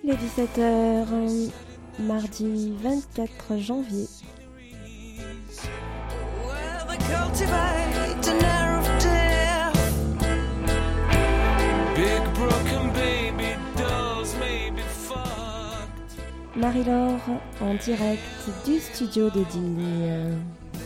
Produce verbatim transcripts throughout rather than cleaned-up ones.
Il est dix-sept heures, mardi vingt-quatre janvier. Marie-Laure en direct du studio de Digne.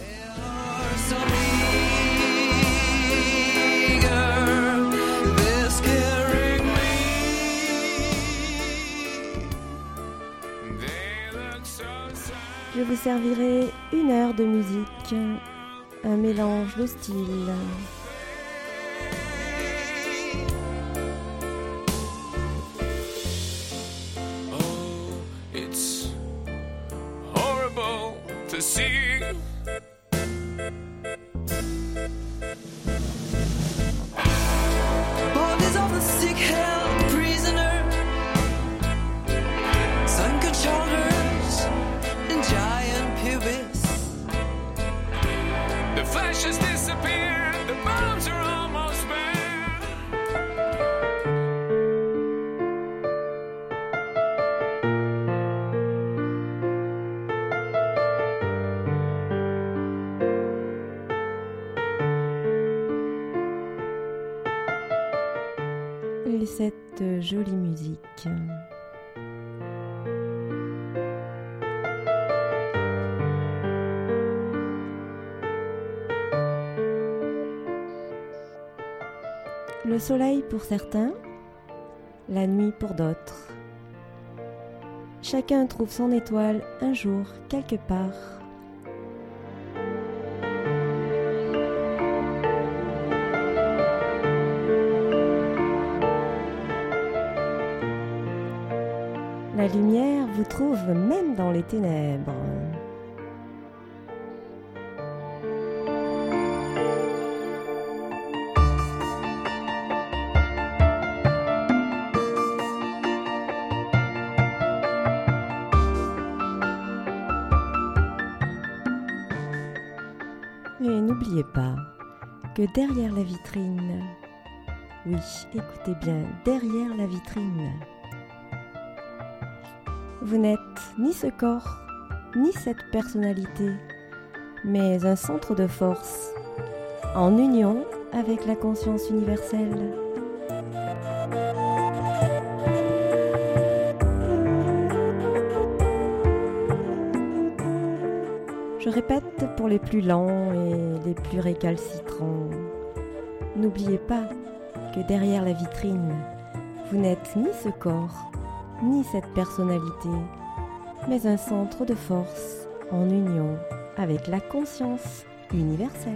Je vous servirai une heure de musique, un mélange de styles. To see bodies of the sick held prisoner, sunken shoulders and giant pubis. The flesh has disappeared, the bones are almost bare. Et cette jolie musique. Le soleil pour certains, la nuit pour d'autres. Chacun trouve son étoile un jour, quelque part. La lumière vous trouve même dans les ténèbres. Et n'oubliez pas que derrière la vitrine, oui, écoutez bien, derrière la vitrine, vous n'êtes ni ce corps, ni cette personnalité, mais un centre de force, en union avec la conscience universelle. Je répète pour les plus lents et les plus récalcitrants, n'oubliez pas que derrière la vitrine, vous n'êtes ni ce corps, ni cette personnalité, mais un centre de force en union avec la conscience universelle.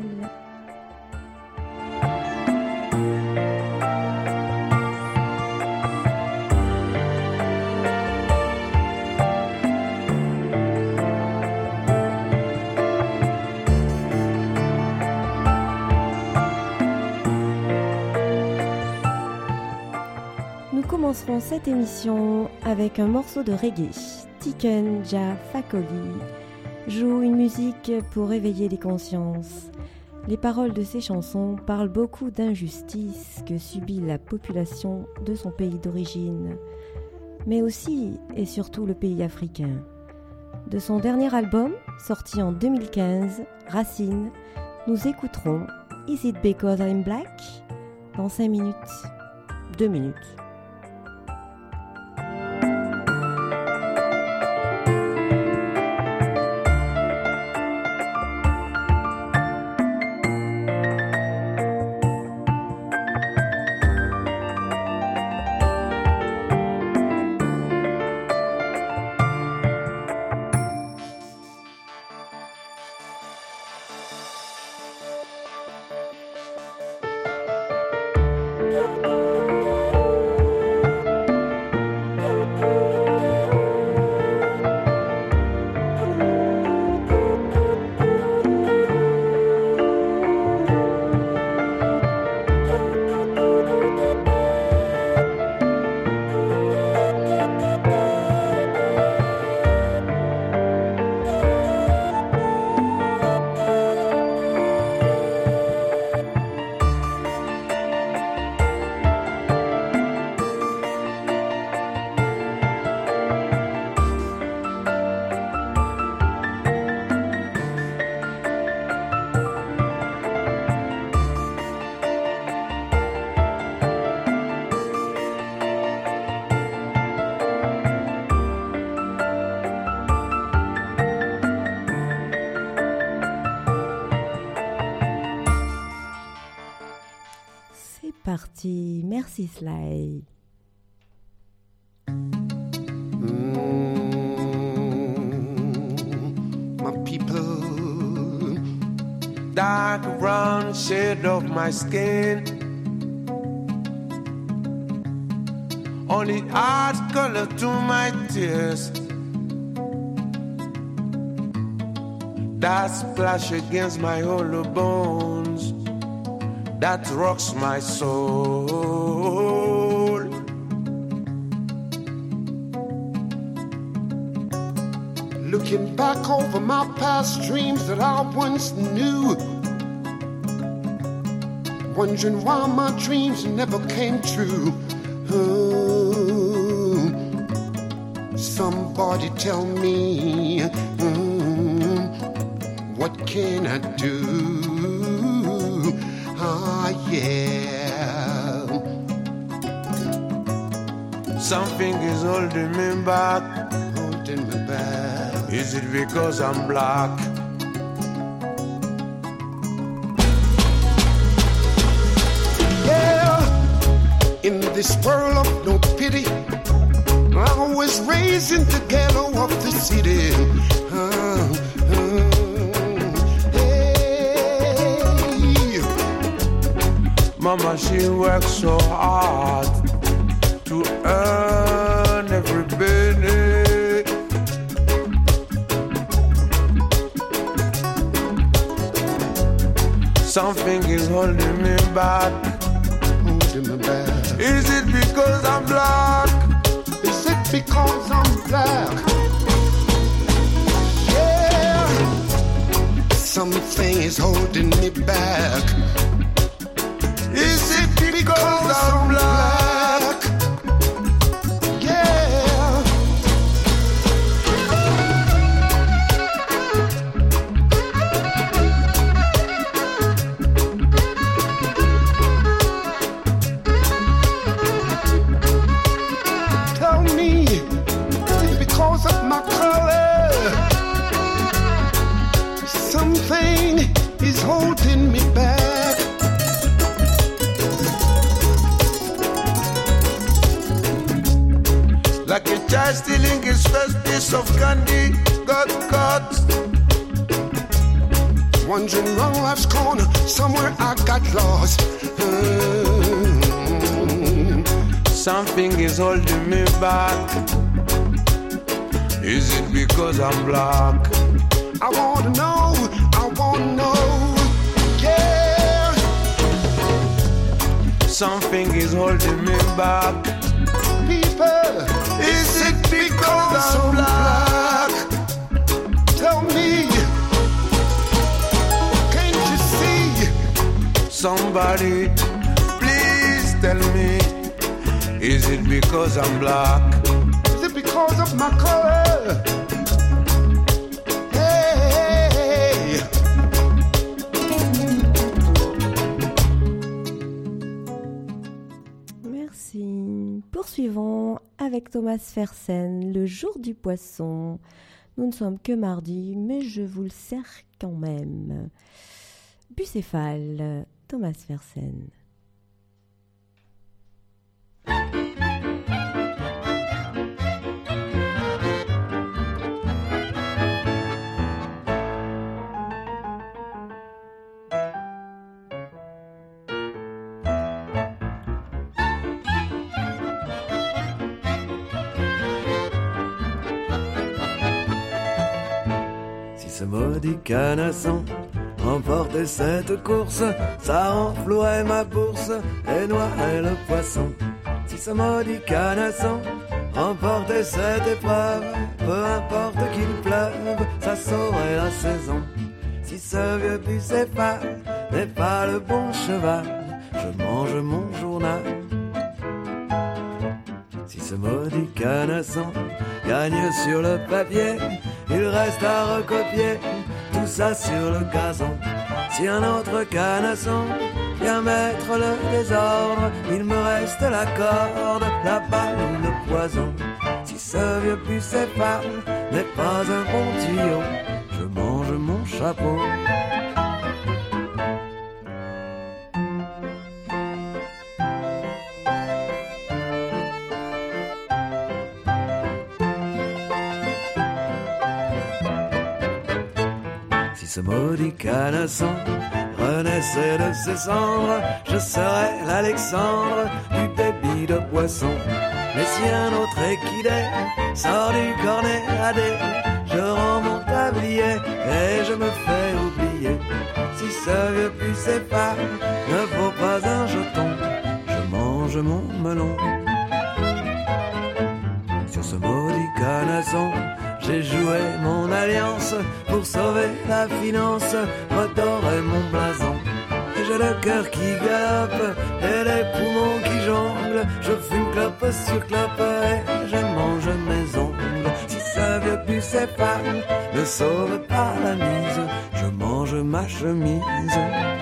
Nous commencerons cette émission avec un morceau de reggae. Tiken Jah Fakoly joue une musique pour éveiller les consciences. Les paroles de ses chansons parlent beaucoup d'injustices que subit la population de son pays d'origine, mais aussi et surtout le pays africain. De son dernier album, sorti en deux mille quinze, Racine, nous écouterons Is It Because I'm Black dans cinq minutes, deux minutes. partie. Merci Sly. Mm, my people, dark brown shade of my skin, only adds color to my tears. That splash against my hollow bones, that rocks my soul. Looking back over my past dreams that I once knew, wondering why my dreams never came true. Oh, somebody tell me, mm, what can I do? Ah, yeah. Something is holding me back, holding me back. Is it because I'm black? Yeah, in this world of no pity, I was raised in the ghetto of the city. Uh, uh, Mama, she works so hard to earn every penny. Something is holding me back, holding me back. Is it because I'm black? Is it because I'm black? Yeah, something is holding me back. Is it because I'm black? Yeah. Tell me, is it because of my color? Something is holding me back. Like a child stealing his first piece of candy, got caught. Wandering round life's corner, somewhere I got lost. Mm. Something is holding me back. Is it because I'm black? I wanna know, I wanna know, yeah. Something is holding me back. People, is it because I'm black? Tell me, can't you see? Somebody, please tell me, is it because I'm black? Is it because of my color? Hey. Merci. Poursuivons avec Thomas Fersen, le jour du poisson. Nous ne sommes que mardi, mais je vous le sers quand même. Bucéphale, Thomas Fersen. Ce maudit canasson remportait cette course, ça renflouait ma bourse et noierait le poisson. Si ce maudit canasson remportait cette épreuve, peu importe qu'il pleuve, ça saurait la saison. Si ce vieux bucéphale n'est pas le bon cheval, je mange mon journal. Si ce maudit canasson gagne sur le papier, il reste à recopier tout ça sur le gazon. Si un autre canasson vient mettre le désordre, il me reste la corde, la balle ou le poison. Si ce vieux bucéphale n'est pas un bon tuyau, je mange mon chapeau. ce maudit canasson renaissait de ses cendres, je serais l'Alexandre du débit de poisson. Mais si un autre équidé sort du cornet à dé, je rends mon tablier et je me fais oublier. Si ce vieux Bucéphale ne vaut pas un jeton, je mange mon melon. Sur ce maudit canasson, j'ai joué mon alliance pour sauver la finance, redorer mon blason. Et j'ai le cœur qui galope et les poumons qui jonglent. Je fume clope sur clope et je mange mes ongles. Si ce vieux Bucéphale ne sauve pas la mise, je mange ma chemise.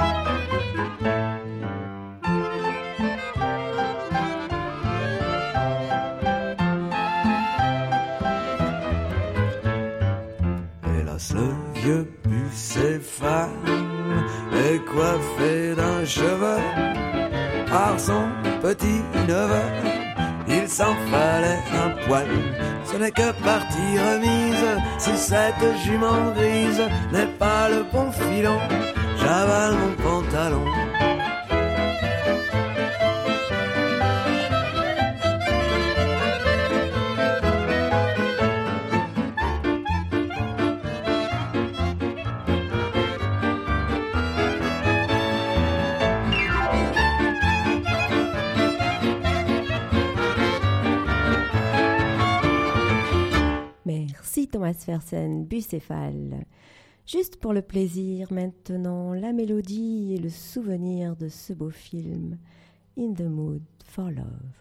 Hélas, le vieux Bucéphale est coiffé d'un cheveu par son petit neveu. Il s'en fallait un poil, ce n'est que partie remise. Si cette jument grise n'est pas le bon filon, j'avale mon pantalon. Merci Thomas Fersen, Bucéphale. Juste pour le plaisir, maintenant, la mélodie et le souvenir de ce beau film, In the Mood for Love.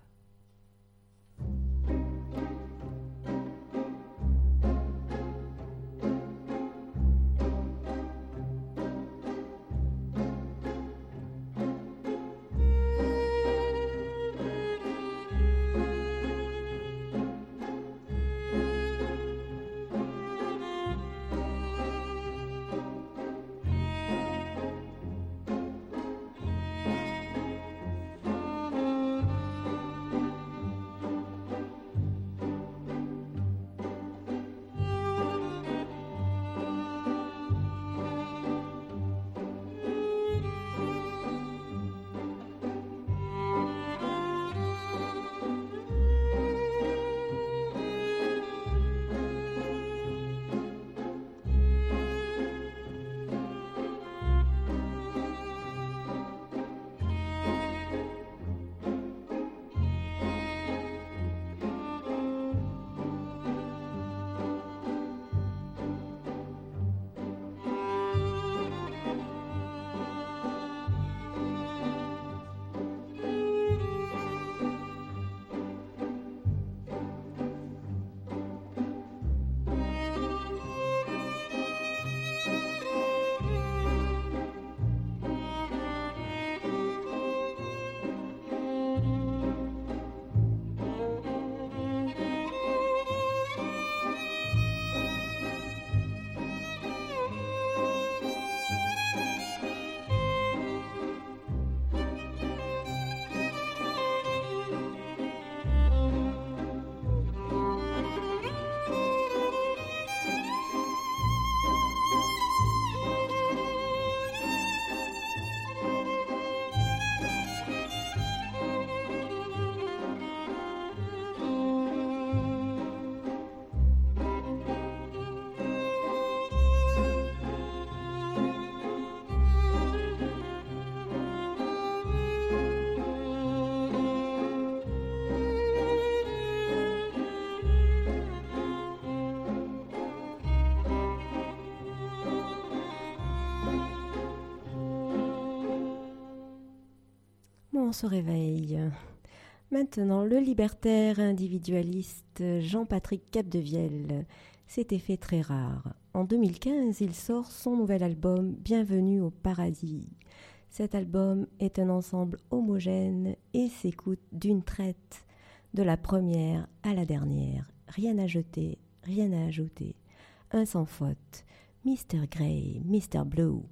On se réveille. Maintenant, le libertaire individualiste Jean-Patrick Capdevielle. Cet effet très rare. En deux mille quinze, il sort son nouvel album Bienvenue au paradis. Cet album est un ensemble homogène et s'écoute d'une traite, de la première à la dernière. Rien à jeter, rien à ajouter. Un sans faute. mister Grey, mister Blue.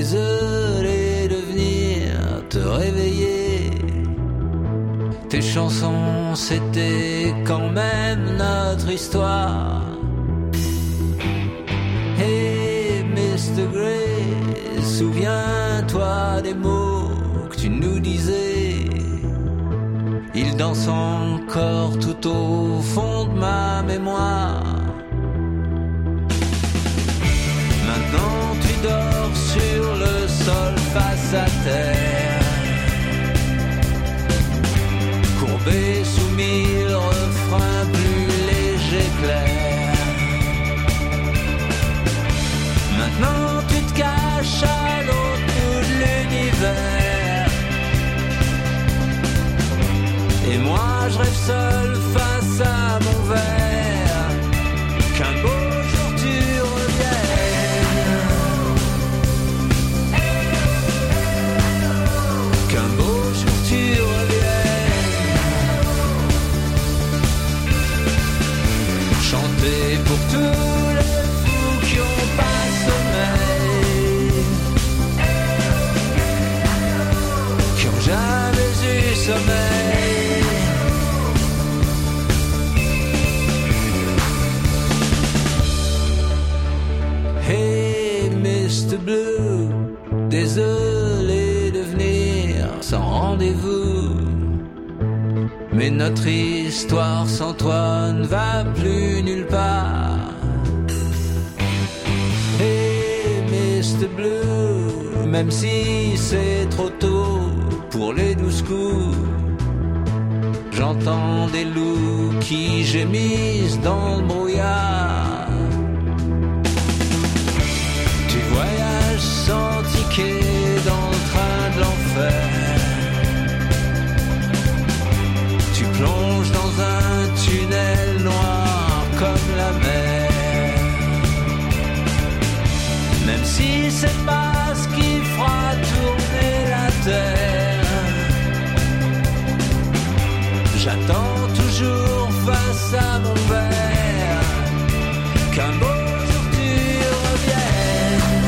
désolé de venir te réveiller. Tes chansons, c'était quand même notre histoire. Hey, mister Gray, souviens-toi des mots que tu nous disais. Ils dansent encore tout au fond de ma mémoire. Maintenant tu dors sur le sol face à terre, courbé sous mille refrains plus légers clairs. Maintenant tu te caches à l'autre bout de l'univers, et moi je rêve seul face à mon verre. Qu'un beau jour tu reviennes, qu'un beau jour tu reviennes, chanter pour tous les fous qui ont pas sommeil, qui ont jamais eu sommeil. Hey mister Blue, désolé de venir sans rendez-vous, mais notre histoire sans toi ne va plus nulle part. Hey mister Blue, même si c'est trop tôt pour les douze coups, j'entends des loups qui gémissent dans le brouillard. Tu voyages sans ticket dans le train de l'enfer, tu plonges dans un tunnel noir comme la mer. Même si c'est pas ce qui fera tourner la terre, j'attends toujours face à mon verre qu'un beau jour tu reviennes,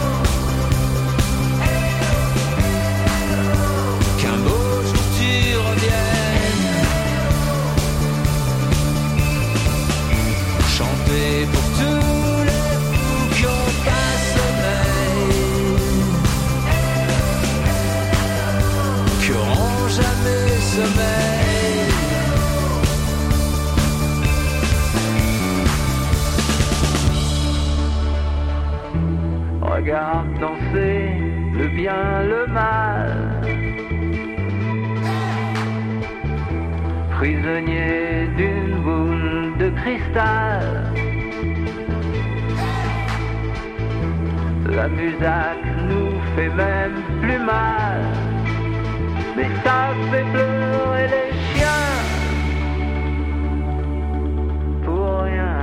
qu'un beau jour tu reviennes, chanter pour tous les fous qui ont pas sommeil, qui auront jamais sommeil. Regarde danser le bien, le mal, prisonnier d'une boule de cristal. La musique nous fait même plus mal, mais ça fait pleurer les chiens pour rien.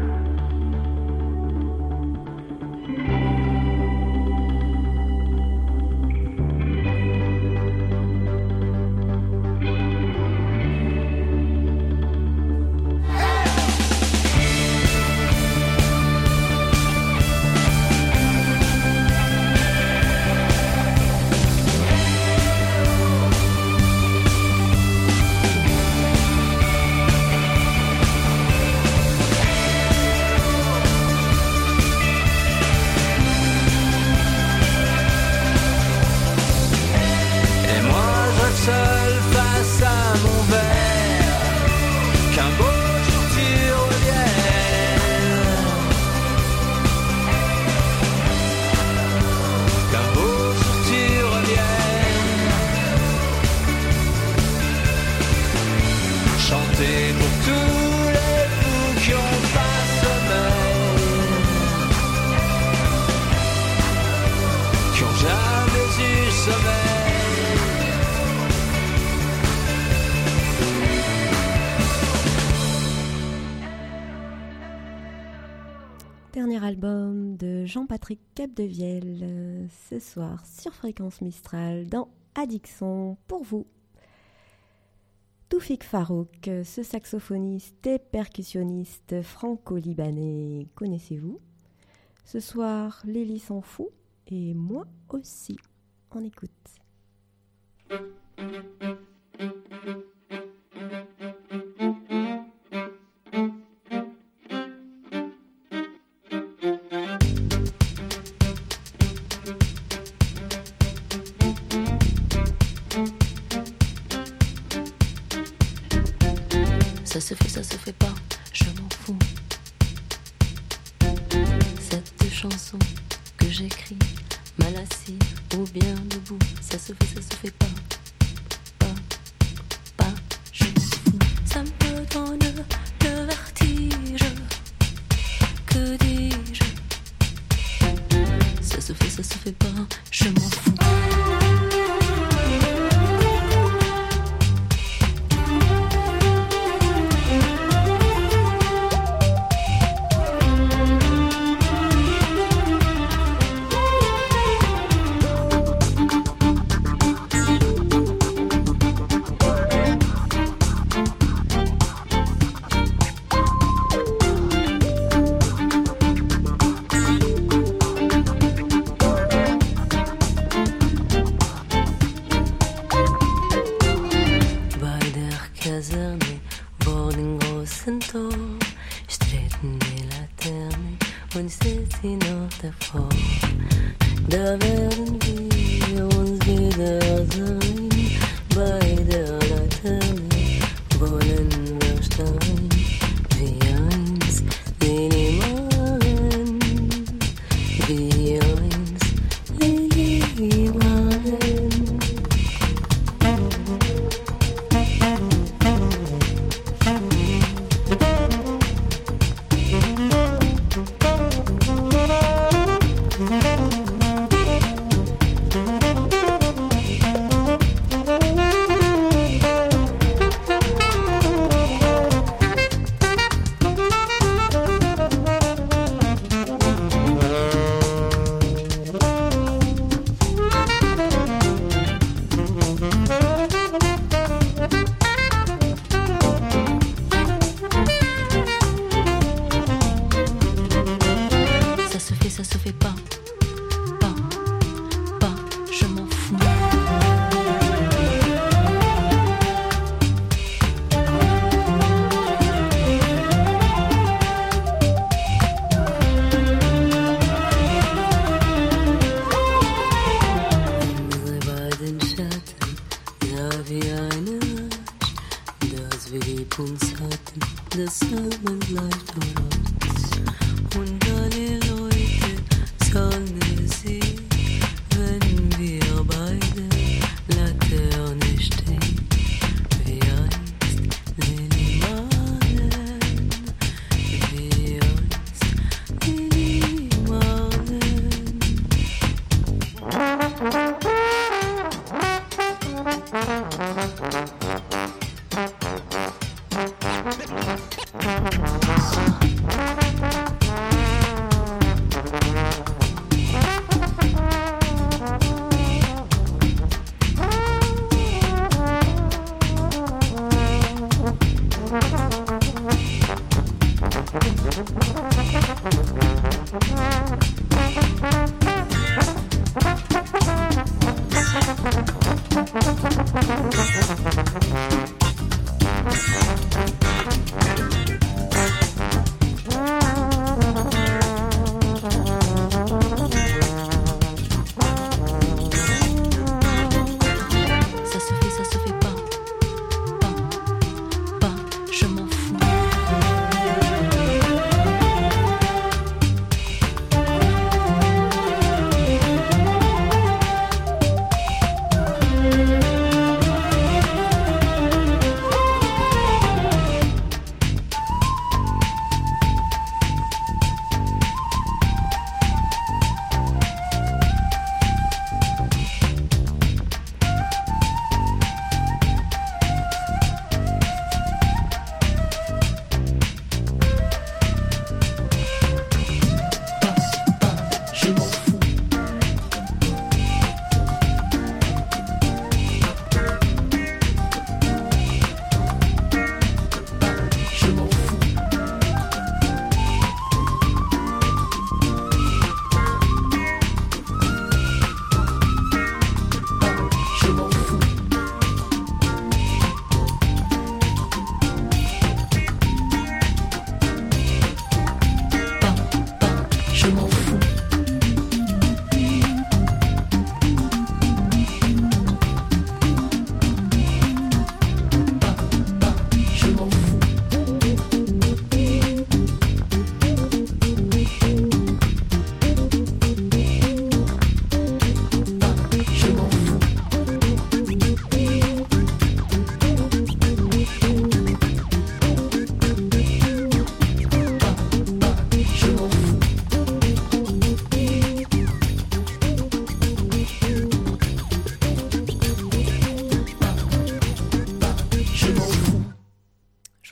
Dernier album de Jean-Patrick Capdevielle, euh, ce soir sur Fréquence Mistral dans Addiction pour vous. Toufik Farouk, ce saxophoniste et percussionniste franco-libanais, connaissez-vous? Ce soir, Lélie s'en fout Et moi aussi. On écoute. Ça se fait, ça se fait pas, je m'en fous. Cette chanson que j'écris, mal assis ou bien debout, ça se fait, ça se fait pas, pas, pas, je m'en fous. Ça me donne le vertige, que dis-je? Ça se fait, ça se fait pas, je m'en fous. Da werden wir uns wiedersehen, bei der Laterne wollen wir stehen, wie einst Lillimalen, wie einst Lillimalen.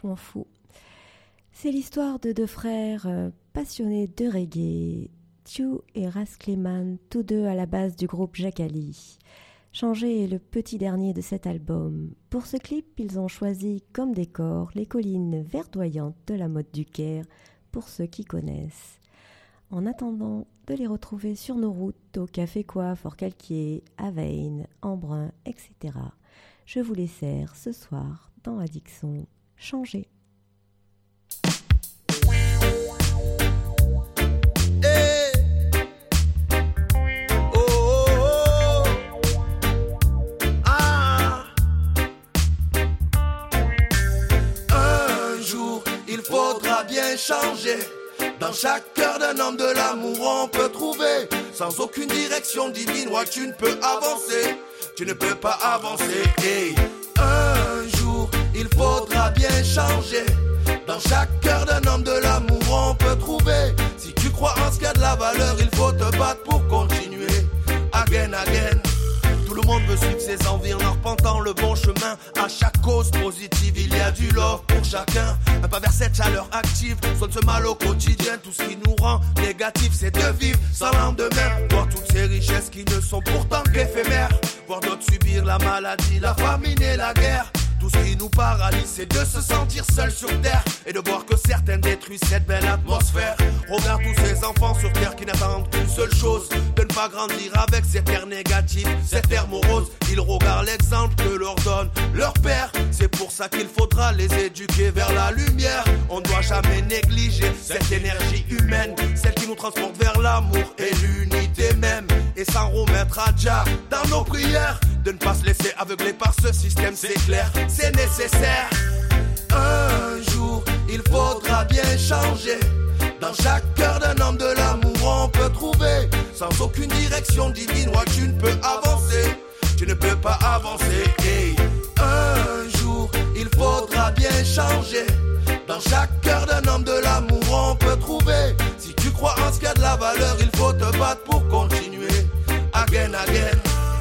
vachement fou. C'est l'histoire de deux frères euh, passionnés de reggae, Tew et Ras Cleman, tous deux à la base du groupe Jacali. Changé est le petit dernier de cet album. Pour ce clip, ils ont choisi comme décor les collines verdoyantes de la Motte du Caire, pour ceux qui connaissent. En attendant de les retrouver sur nos routes, au Café Quoi, Fort-Calquier, à Veynes, Embrun, et cetera, je vous les sers ce soir dans Addiction Changé. Changer. Dans chaque cœur d'un homme de l'amour on peut trouver, sans aucune direction divine, ouais, tu ne peux avancer, tu ne peux pas avancer. Hey. Un jour il faudra bien changer. Dans chaque cœur d'un homme de l'amour on peut trouver. Si tu crois en ce qu'il y a de la valeur, il faut te battre pour continuer. Again, again. Tout le monde veut suivre ses envies en arpentant le bon chemin. À chaque cause positive, il y a du love pour chacun. Un pas vers cette chaleur active, sonne ce mal au quotidien. Tout ce qui nous rend négatif, c'est de vivre sans lendemain. Voir toutes ces richesses qui ne sont pourtant qu'éphémères. Voir d'autres subir la maladie, la famine et la guerre. Tout ce qui nous paralyse, c'est de se sentir seul sur terre et de voir que certains détruisent cette belle atmosphère. Regarde tous ces enfants sur terre qui n'attendent qu'une seule chose, de ne pas grandir avec cet air négatif, cet air morose. Ils regardent l'exemple que leur donne leur père. C'est pour ça qu'il faudra les éduquer vers la lumière. On ne doit jamais négliger cette énergie humaine, celle qui nous transporte vers l'amour et l'unité même. Et s'en remettre à Jah dans nos prières, de ne pas se laisser aveugler par ce système, c'est clair, c'est nécessaire. Un jour, il faudra bien changer. Dans chaque cœur d'un homme de l'amour, on peut trouver, sans aucune direction divine, ouais, tu ne peux avancer, tu ne peux pas avancer. Hey. Un jour, il faudra bien changer. Dans chaque cœur d'un homme de l'amour, on peut trouver. Si tu crois en ce qu'il y a de la valeur, il faut te battre pour continuer. Again, again.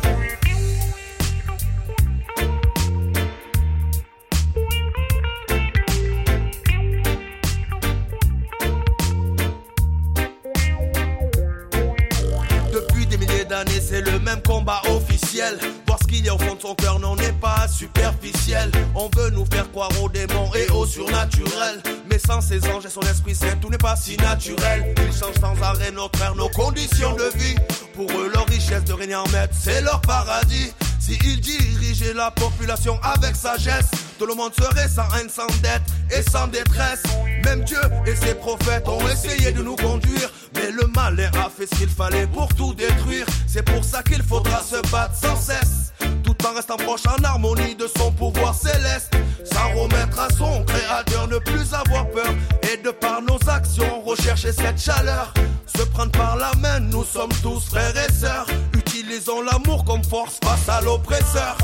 C'est le même combat officiel. Voir ce qu'il y a au fond de son cœur n'en est pas superficiel. On veut nous faire croire aux démons et au surnaturel, mais sans ces anges et son esprit saint, tout n'est pas si naturel. Ils changent sans arrêt notre air, nos conditions de vie. Pour eux leur richesse de régner en maître, c'est leur paradis. S'ils dirigeaient la population avec sagesse, tout le monde serait sans haine, sans dette et sans détresse. Même Dieu et ses prophètes ont essayé de nous conduire, mais le malin a fait ce qu'il fallait pour tout détruire. C'est pour ça qu'il faudra se battre sans cesse, tout en restant proche en harmonie de son pouvoir céleste. Sans remettre à son créateur, ne plus avoir peur, et de par nos actions rechercher cette chaleur. Se prendre par la main, nous sommes tous frères et sœurs. Utilisons l'amour comme force face à l'oppresseur.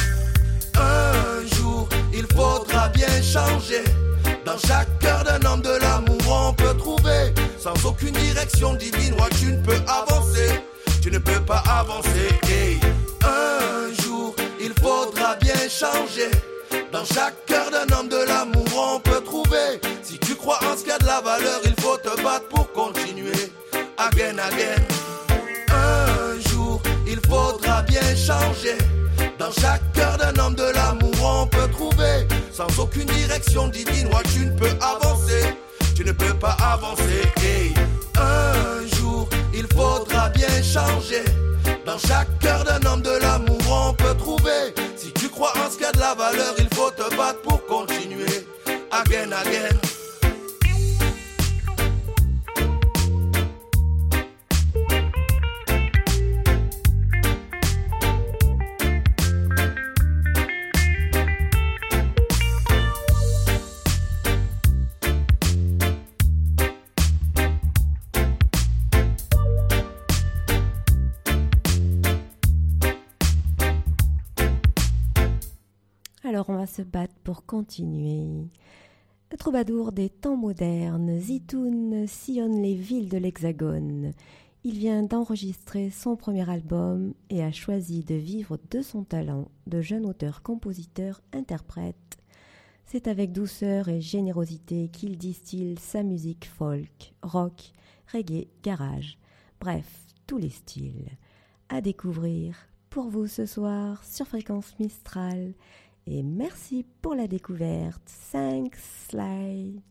Un jour, il faudra bien changer. Dans chaque cœur d'un homme de l'amour, on peut trouver, sans aucune direction divine, ouais, tu ne peux avancer, tu ne peux pas avancer. Hey. Un jour, il faudra bien changer. Dans chaque cœur d'un homme de l'amour, on peut trouver. Si tu crois en ce qu'il y a de la valeur, il faut te battre pour continuer. Again, again. Un jour, il faudra bien changer. Dans chaque cœur d'un homme de l'amour, on peut trouver, sans aucune direction divine, ouais, tu ne peux avancer, tu ne peux pas avancer. Hey. Un jour, il faudra bien changer. Dans chaque cœur d'un homme de l'amour, on peut trouver. Si tu crois en ce qu'il y a de la valeur, il faut te battre pour continuer. Again, again. Alors on va se battre pour continuer. Le troubadour des temps modernes, Zitoun sillonne les villes de l'Hexagone. Il vient d'enregistrer son premier album et a choisi de vivre de son talent de jeune auteur, compositeur, interprète. C'est avec douceur et générosité qu'il distille sa musique folk, rock, reggae, garage, bref, tous les styles. À découvrir pour vous ce soir sur Fréquence Mistral. Et merci pour la découverte. Thanks, Sly.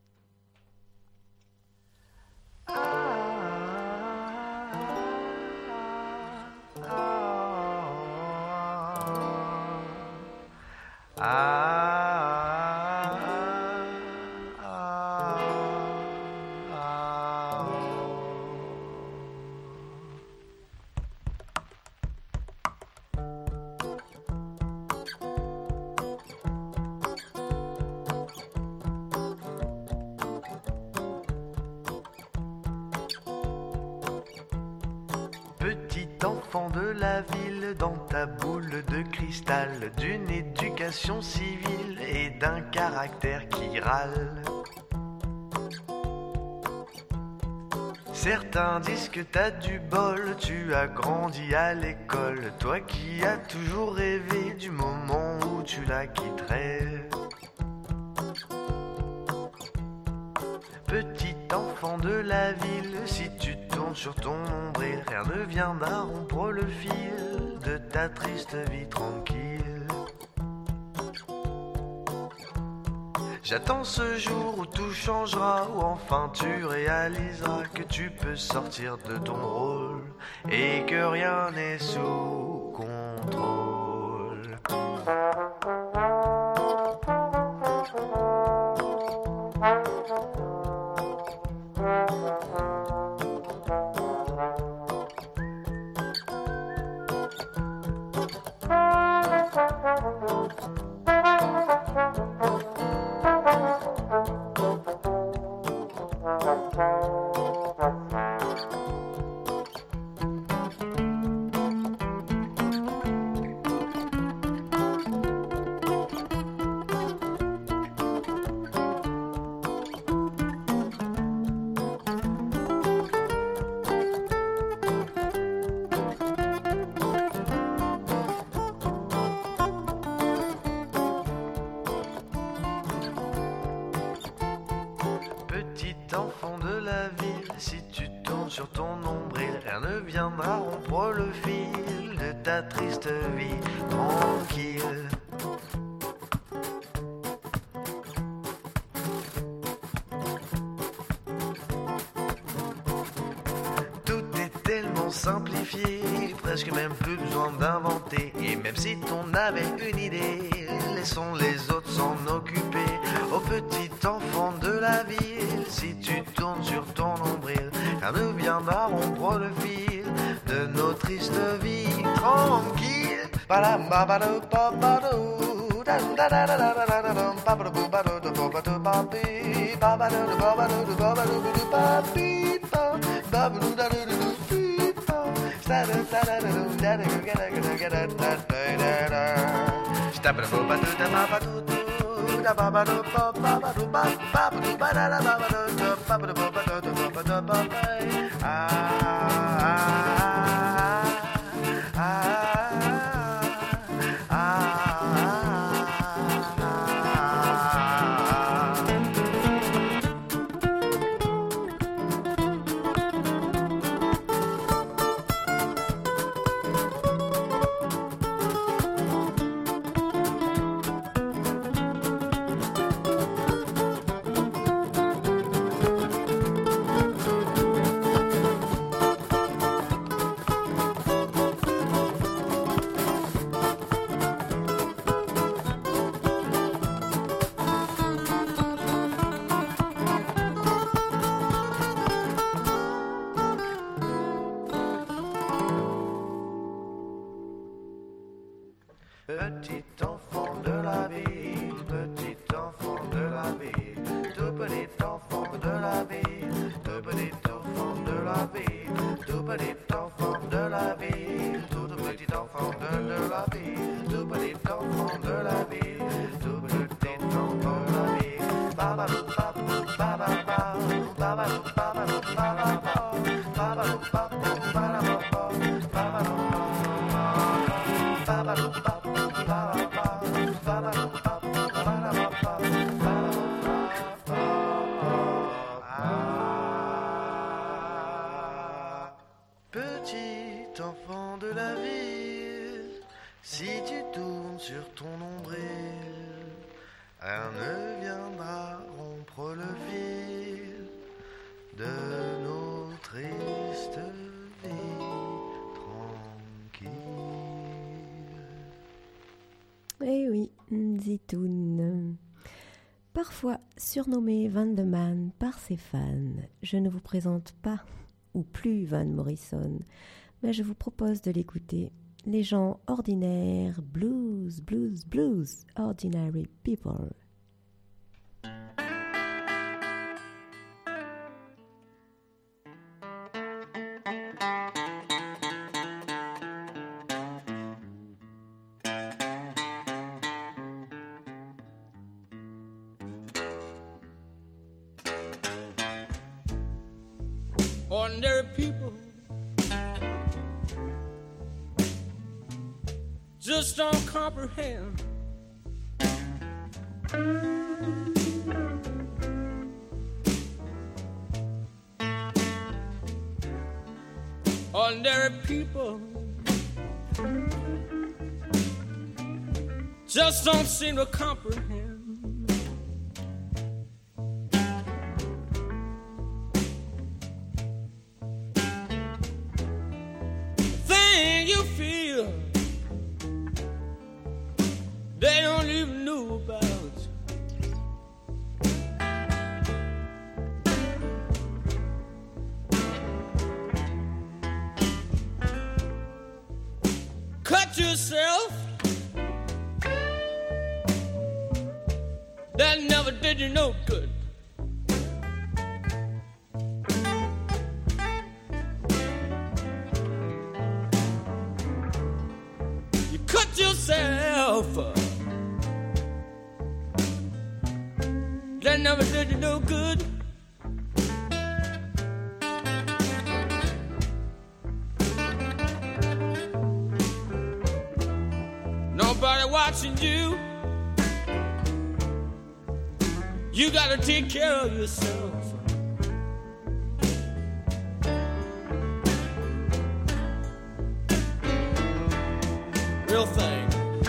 Enfant de la ville, dans ta boule de cristal, d'une éducation civile et d'un caractère qui râle. Certains disent que t'as du bol, tu as grandi à l'école, toi qui as toujours rêvé du moment où tu la quitterais. Petit enfant de la ville, si tu tournes sur ton nombril, rien ne viendra rompre le fil de ta triste vie tranquille. J'attends ce jour où tout changera, où enfin tu réaliseras que tu peux sortir de ton rôle et que rien n'est sous contrôle. Sur ton nombril, rien ne viendra rompre le fil de ta triste vie tranquille. Tout est tellement simplifié, presque même plus besoin d'inventer. Et même si t'en avais une idée, laissons les autres s'en occuper. Au petit enfant de la ville, si tu tournes sur ton nombril, rien ne viendra rompre le fil de nos tristes vies tranquilles. rien ne viendra rompre le fil de nos tristes vies tranquilles. Eh oui, Zitoun. Parfois surnommé Van de Man par ses fans, je ne vous présente pas, ou plus Van Morrison, mais je vous propose de l'écouter. Les gens ordinaires, blues, blues, blues, ordinary people. Ordinary people just don't comprehend. Ordinary people just don't seem to comprehend. Thing you feel they don't even know about. Cut yourself, that never did you no good. You cut yourself, that never did you no good. Nobody watching you. You gotta take care of yourself. Real thing.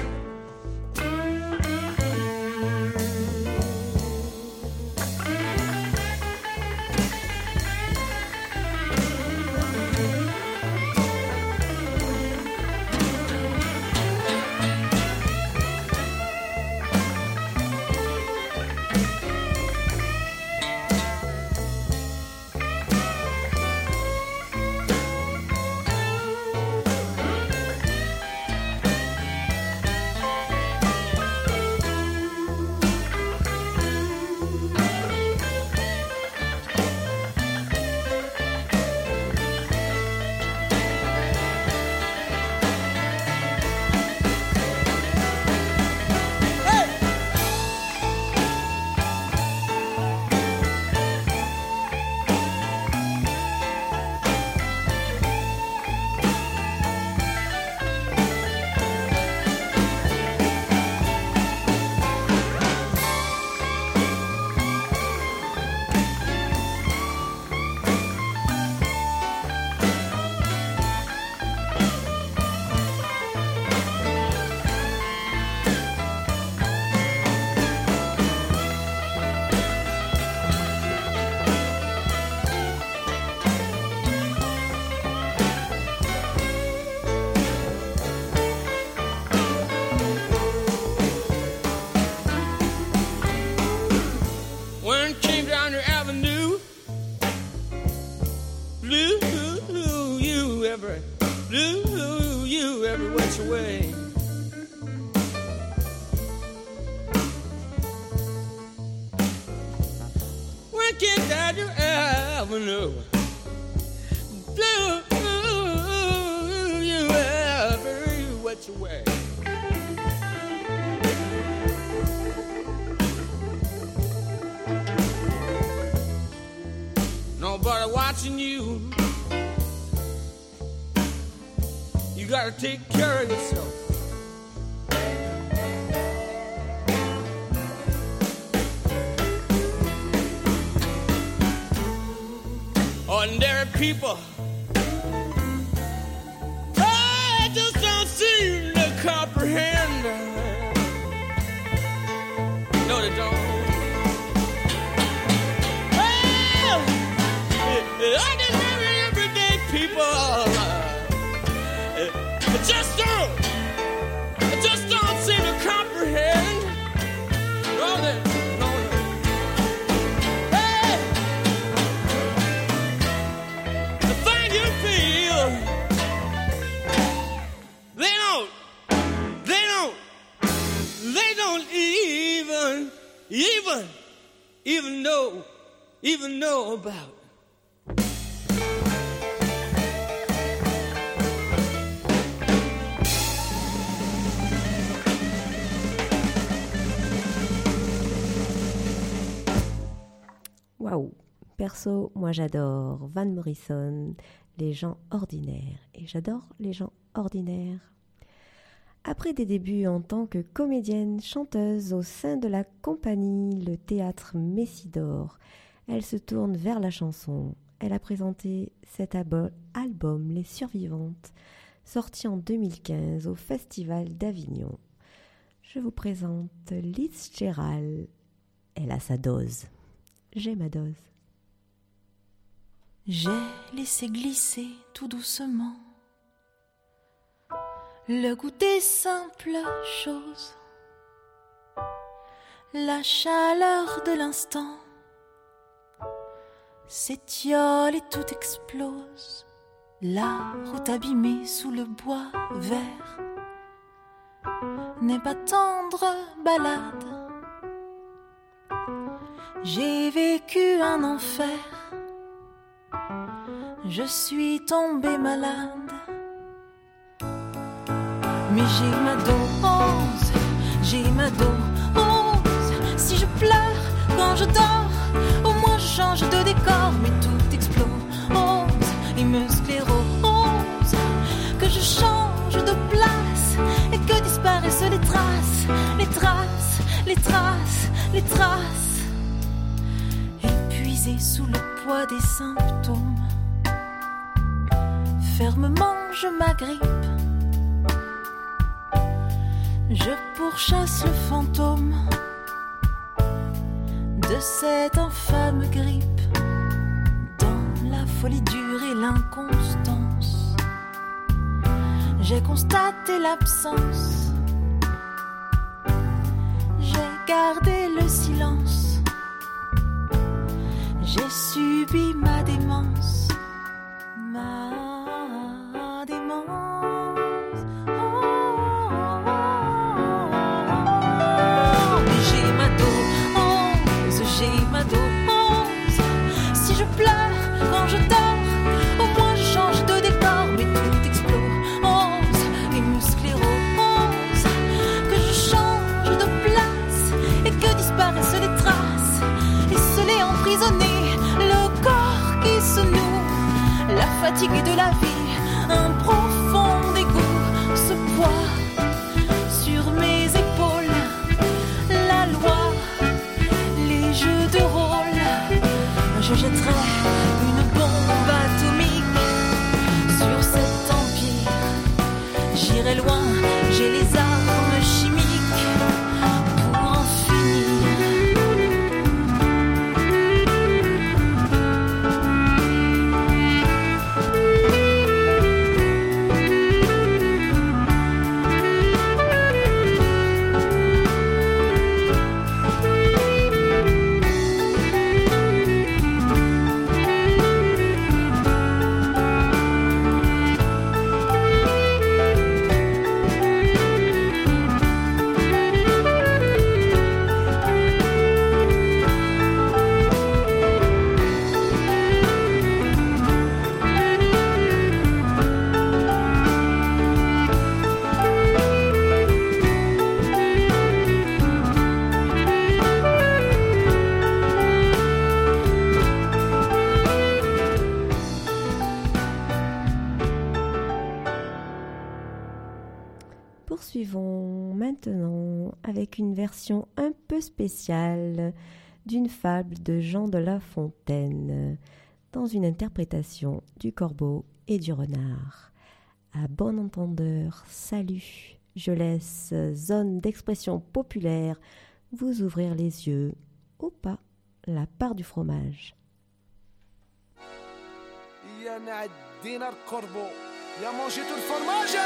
Nobody watching you. You gotta take care of yourself. Ordinary people, I just don't seem to comprehend. really don't. Well, ordinary, everyday people uh, just don't, just don't seem to comprehend. No, they, no, no. Hey, the thing you feel, they don't, they don't, they don't even, even, even know, even know about. Waouh! Perso, moi j'adore Van Morrison, les gens ordinaires. Et j'adore les gens ordinaires. Après des débuts en tant que comédienne chanteuse au sein de la compagnie Le Théâtre Messidor, elle se tourne vers la chanson. Elle a présenté cet abo- album Les Survivantes, sorti en deux mille quinze au Festival d'Avignon. Je vous présente Liz Gérald. Elle a sa dose. J'ai ma dose. J'ai laissé glisser tout doucement le goût des simples choses, la chaleur de l'instant s'étiole et tout explose. La route abîmée sous le bois vert n'est pas tendre balade. J'ai vécu un enfer, je suis tombée malade. Mais j'ai ma dose, j'ai ma dose. Si je pleure quand je dors, au moins je change de décor. Mais tout explose et me sclérose. Que je change de place et que disparaissent les traces, les traces, les traces, les traces. Épuisée sous le poids des symptômes, fermement je m'agrippe. Je pourchasse le fantôme de cette infâme grippe. Dans la folie dure et l'inconstance, j'ai constaté l'absence. J'ai gardé le silence. J'ai subi ma démence. Ma démence. J'ai ma dose. Si je pleure quand je dors, au moins je change de décor. Mais tout explose et me sclérose. Que je change de place et que disparaissent les traces. Esselé, emprisonné, le corps qui se noue. La fatigue de la vie, un profond dégoût, ce poids sur mes épaules. La loi, jeu de rôle, je jetterai une bombe atomique sur cet empire. J'irai loin, j'ai les armes chimiques pour en finir. Poursuivons maintenant avec une version un peu spéciale d'une fable de Jean de La Fontaine, dans une interprétation du corbeau et du renard. À bon entendeur, salut, je laisse zone d'expression populaire vous ouvrir les yeux ou pas, la part du fromage. يا نعدينا القربو يا مانجيتو الفرماجة.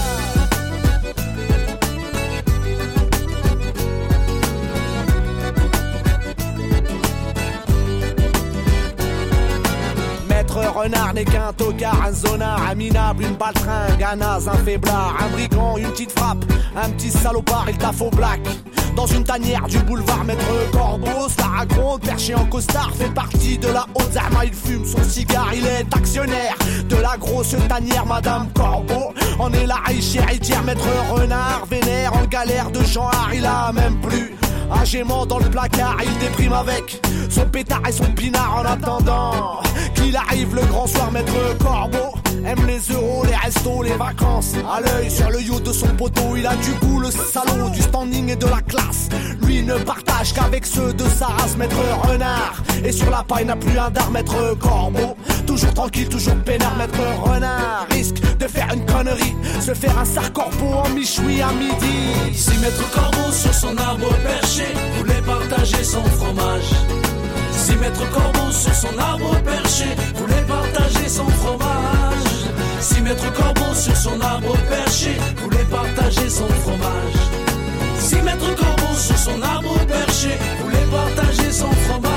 Maître renard n'est qu'un tocard, un zonard, un minable, une baltringue, un naze, un faiblard, un brigand, une petite frappe, un petit salopard, il taffe au black. Dans une tanière du boulevard Maître Corbeau, ça raconte, perché en costard, fait partie de la haute zama. Il fume son cigare, il est actionnaire de la grosse tanière Madame Corbeau. On est là, héritière Maître Renard, vénère en galère de genre, il a même plus un gémant dans le placard, il déprime avec son pétard et son pinard en attendant qu'il arrive le grand soir. Maître Corbeau aime les euros, les restos, les vacances. À l'œil sur le yacht de son poteau, il a du goût, le salaud, du standing et de la classe. Lui ne partage qu'avec ceux de sa race. Maître Renard, et sur la paille n'a plus un dard. Maître Corbeau, toujours tranquille, toujours peinard. Maître Renard risque de faire une connerie, se faire un sar-corbeau en michoui à midi. Si Maître Corbeau sur son arbre perché voulait partager son fromage, si Maître Corbeau sur son arbre perché voulait partager son fromage, si Maître Corbeau sur son arbre perché voulait partager son fromage, si Maître Corbeau sur son arbre perché voulait partager son fromage.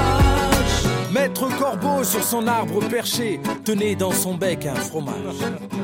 Maître Corbeau sur son arbre perché tenait dans son bec un fromage.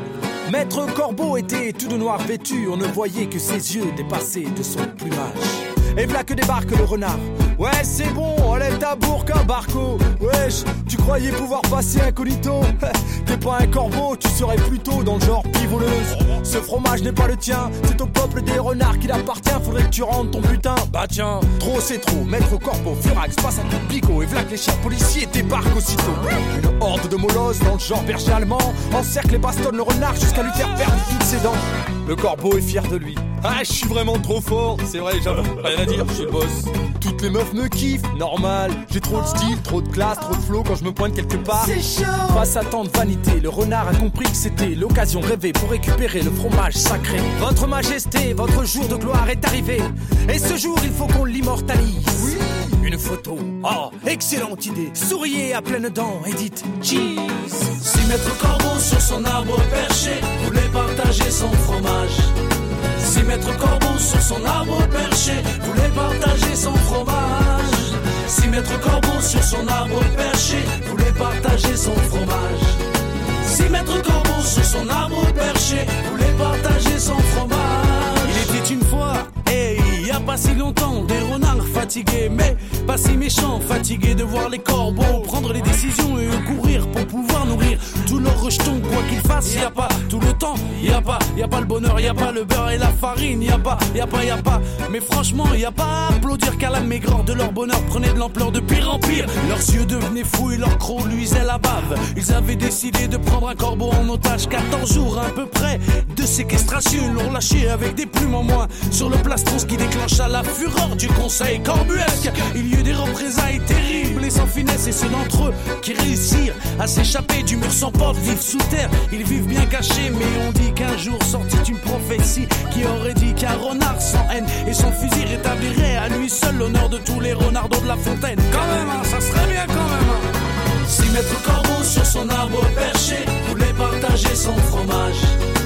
Maître Corbeau était tout de noir vêtu, on ne voyait que ses yeux dépassaient de son plumage. Et v'là que débarque le renard. Ouais, c'est bon, enlève ta bourque, un barco. Wesh, tu croyais pouvoir passer incognito? T'es pas un corbeau, tu serais plutôt dans le genre pivoleuse. Ce fromage n'est pas le tien, c'est au peuple des renards qu'il appartient. Faudrait que tu rendes ton butin. Bah tiens, trop c'est trop. Maître Corbeau, furax, passe un coup de picot. Et v'là que les chiens policiers débarquent aussitôt. Une horde de molosses dans le genre berger allemand encercle et bastonne le renard jusqu'à lui faire perdre toutes ses dents. Le corbeau est fier de lui. Ah, je suis vraiment trop fort, c'est vrai, j'avoue, rien à dire, je suis le boss. Toutes les meufs me kiffent, normal. J'ai trop de style, trop de classe, trop de flow quand je me pointe quelque part. C'est chaud. Face à tant de vanité, le renard a compris que c'était l'occasion rêvée pour récupérer le fromage sacré. Votre majesté, votre jour de gloire est arrivé. Et ce jour, il faut qu'on l'immortalise. Oui. Une photo, oh, excellente idée. Souriez à pleines dents et dites cheese. Si Maître Corbeau sur son arbre perché voulait partager son fromage, si Maître Corbeau sur son arbre perché voulait partager son fromage, si Maître Corbeau sur son arbre perché voulait partager son fromage, si Maître Corbeau sur son arbre perché voulait partager son fromage. Il était une fois, hey, y a pas si longtemps, des renards fatigués, mais pas si méchants, fatigués de voir les corbeaux prendre les décisions et courir pour pouvoir nourrir tous leurs rejetons, quoi qu'ils fassent. Y a pas tout le temps, y a pas, y a pas le bonheur, y a pas le beurre et la farine, y a pas, y a pas, y a pas. Mais franchement, y a pas à applaudir car la maigreur de leur bonheur prenait de l'ampleur de pire en pire. Leurs yeux devenaient fous et leurs crocs luisaient la bave. Ils avaient décidé de prendre un corbeau en otage. quatorze jours à peu près de séquestration, ils l'ont lâché avec des plumes en moins sur le plastron, ce qui déclencha la fureur du conseil corbuesque. Il y eut des représailles terribles et sans finesse, et ceux d'entre eux qui réussirent à s'échapper du mur sans porte vivent sous terre. Ils vivent bien cachés, mais on dit qu'un jour sortit une prophétie qui aurait dit qu'un renard sans haine et son fusil rétablirait à lui seul l'honneur de tous les renardos de la fontaine. Quand même, hein, ça serait bien quand même. Hein. Si Maître Corbeau sur son arbre perché voulait partager son fromage,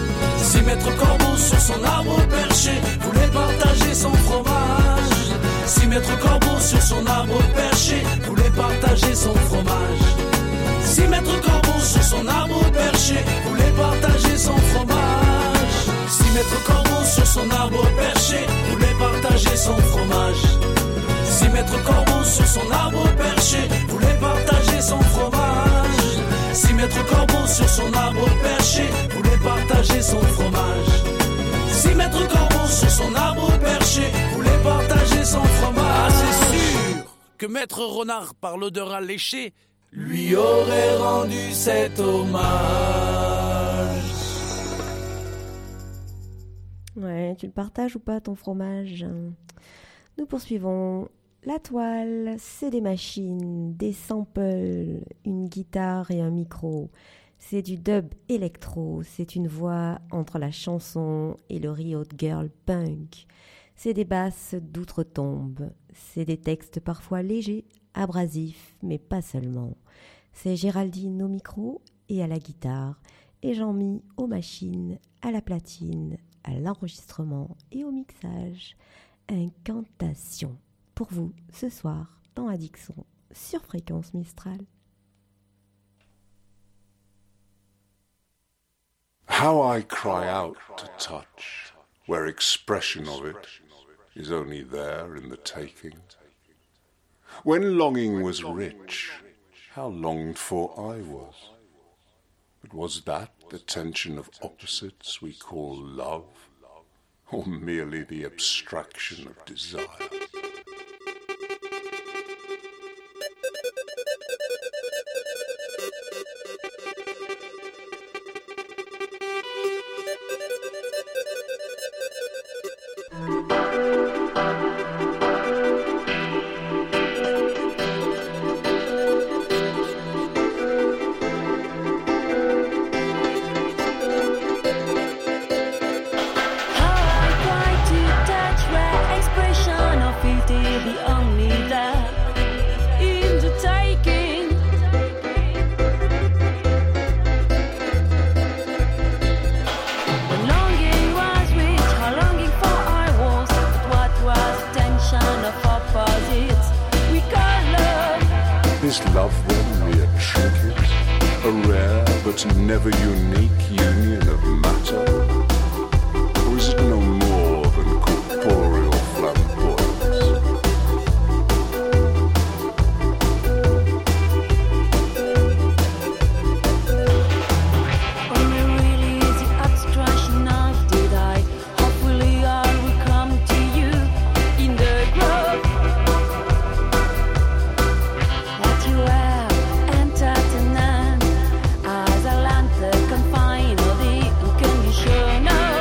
si Maître Corbeau sur son arbre perché voulait partager son fromage, si Maître Corbeau sur son arbre perché voulait partager son fromage, si Maître Corbeau sur son arbre perché voulait partager son fromage, si Maître Corbeau sur son arbre perché voulait partager son fromage, si Maître Corbeau sur son arbre perché voulait partager son fromage, si Maître Corbeau sur son arbre perché voulait partager son fromage, si Maître Corbeau sur son arbre perché voulait partager son fromage. Ah, c'est sûr que Maître Renard, par l'odeur alléchée, lui aurait rendu cet hommage. Ouais, tu le partages ou pas ton fromage? Nous poursuivons. La toile, c'est des machines, des samples, une guitare et un micro. C'est du dub électro, c'est une voix entre la chanson et le riot girl punk. C'est des basses d'outre-tombe, c'est des textes parfois légers, abrasifs, mais pas seulement. C'est Géraldine au micro et à la guitare, et Jean-Mi aux machines, à la platine, à l'enregistrement et au mixage. Incantation pour vous ce soir dans Addiction sur Fréquence Mistral. How I cry out to touch, where expression of it is only there in the taking. When longing was rich, how longed for I was. But was that the tension of opposites we call love, or merely the abstraction of desire? Never unique union of matter? Or is it no more than corporeal flamboyance? Only really is the abstraction of did I? Hopefully I will come to you in the grove that you have entered tonight. The confine of the unconditional.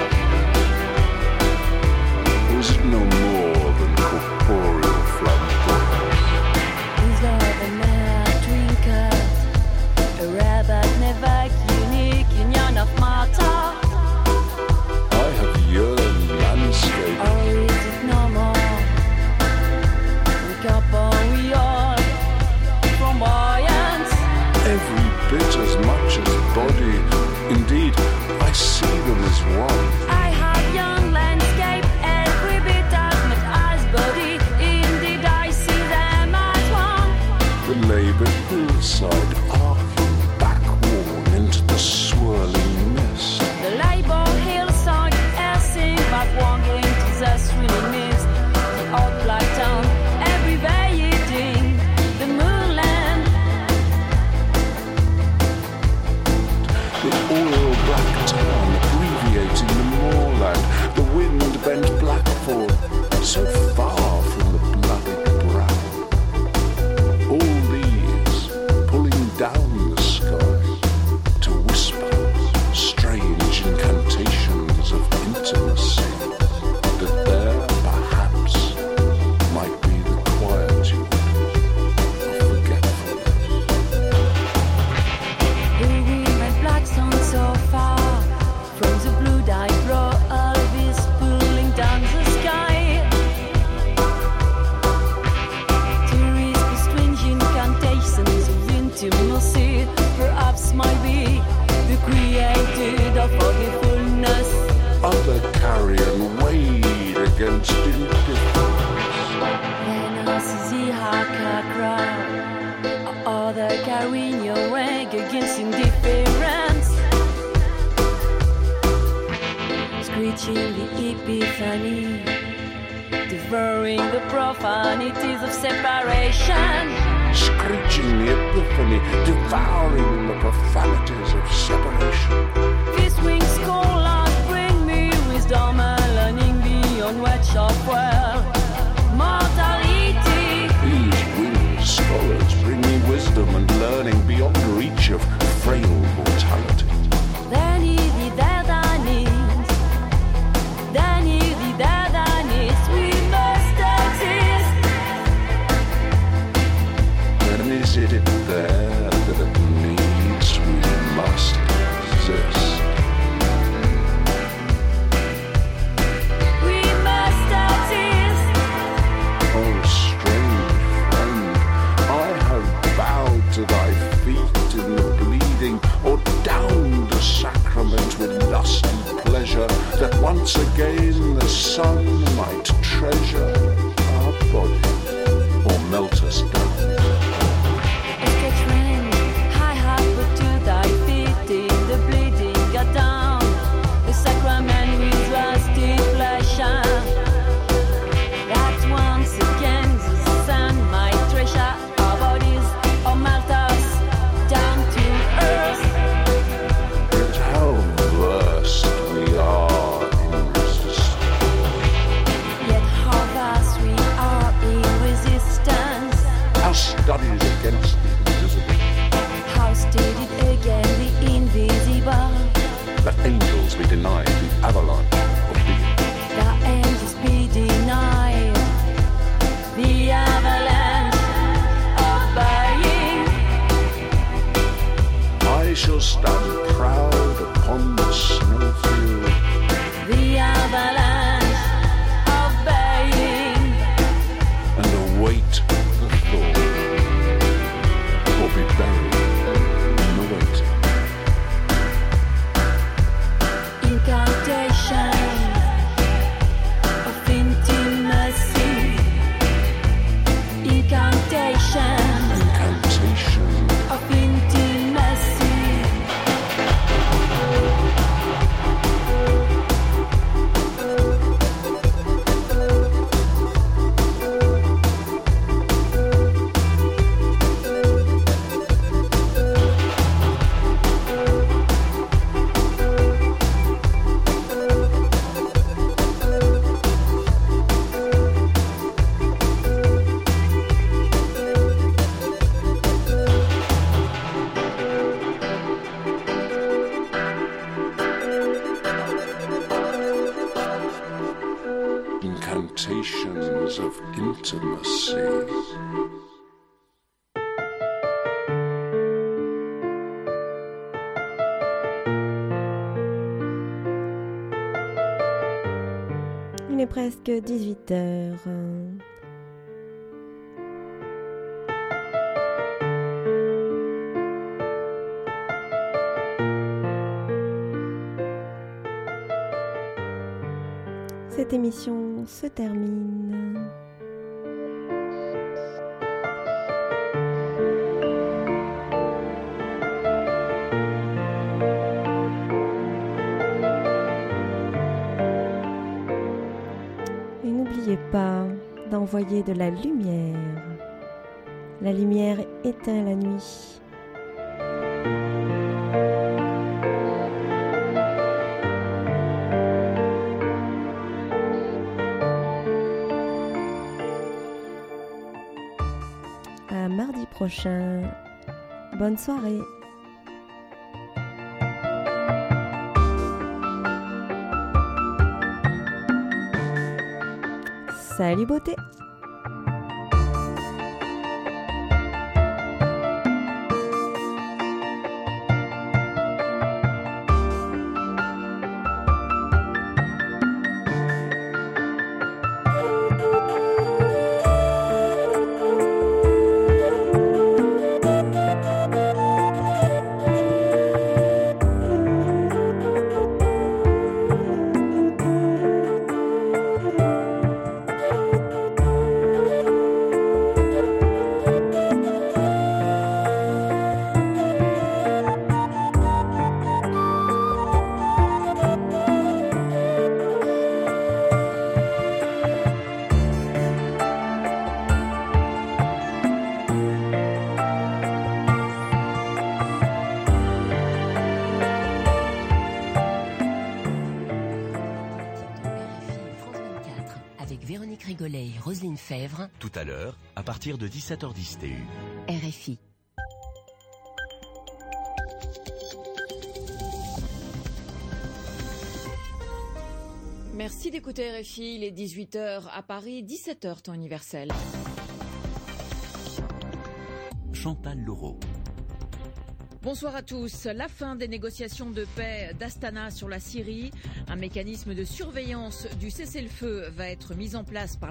Is it no more than corporeal flamboyance? Is love a mad twinkle, a rabbit never unique union of matter? I have yearned landscape. Or is it no more? We couple we all flamboyance. Every bit as much as body. Indeed, I see them as one. I have young landscape, every bit as much as body. Indeed, I see them as one. The laboured hillside arcing back-worn into the swirling mist. The labor hillside ersing back-worn into the swirling mist. The old black town, every eating the moonland. The oil black town abbreviating the moorland, the wind bent blackthorn, so far from the bloody brow. All these pulling down the sky to whisper strange incantations of intimacy, that there perhaps might be the quietude of forgetfulness. So far from the blue-dyed row, Elvis pulling down the sky. To risk the strange incantations of intimacy, perhaps might be the created of forgetfulness. Other carrion weighed against indifference. Then I see the haka crowd, other carrying your rank against indifference. Screeching the epiphany, devouring the profanities of separation. Screeching the epiphany, devouring the profanities of separation. These wings scholars bring me wisdom and learning beyond which of well mortality. These winged scholars bring me wisdom and learning beyond reach of frail mortality. Then he did that I need. Then he did that I need. We must exist. Then is it there that it needs we must exist? We must exist. once again the sun might treasure our body or melt us down. It's a trend, high high but to die feet in the bleeding got down. The sacrament with rusty flesh that once again the sun might treasure our bodies or melt us down to earth. But how versed we are in resistance. Yet how vast we are in resistance. How studied against the invisible. How stated again the invisible. That angels be denied the avalanche of being. The angels be denied the avalanche of being. I shall stand proud upon the snowfield. The avalanche of being. And await the thaw, or be buried in the waiting. Incantation of intimacy. Incantation Incantation of intimacy. incantations of intimacy. Il est presque dix-huit heures. Cette émission se termine. Et n'oubliez pas d'envoyer de la lumière. La lumière éteint la nuit. À mardi prochain. Bonne soirée. Salut beauté. Fèvre. Tout à l'heure, à partir de dix-sept heures dix T U. R F I. Merci d'écouter R F I, il est dix-huit heures à Paris, dix-sept heures temps universel. Chantal Laureau. Bonsoir à tous. La fin des négociations de paix d'Astana sur la Syrie. Un mécanisme de surveillance du cessez-le-feu va être mis en place par